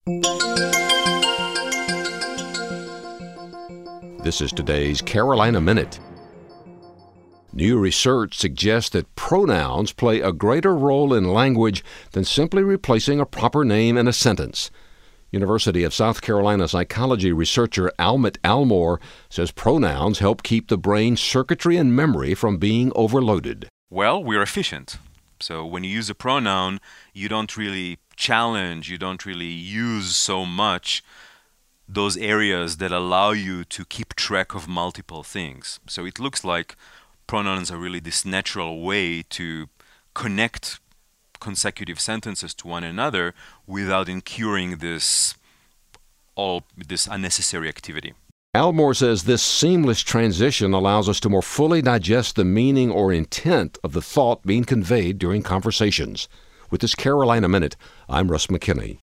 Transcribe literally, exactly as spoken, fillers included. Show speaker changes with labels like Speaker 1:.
Speaker 1: This is today's Carolina Minute. New research suggests that pronouns play a greater role in language than simply replacing a proper name in a sentence. University of South Carolina psychology researcher Almut Almore says pronouns help keep the brain's circuitry and memory from being overloaded.
Speaker 2: Well, we're efficient. So when you use a pronoun, you don't really challenge, you don't really use so much those areas that allow you to keep track of multiple things. So it looks like pronouns are really this natural way to connect consecutive sentences to one another without incurring this all this unnecessary activity.
Speaker 1: Almore says this seamless transition allows us to more fully digest the meaning or intent of the thought being conveyed during conversations. With this Carolina Minute, I'm Russ McKinney.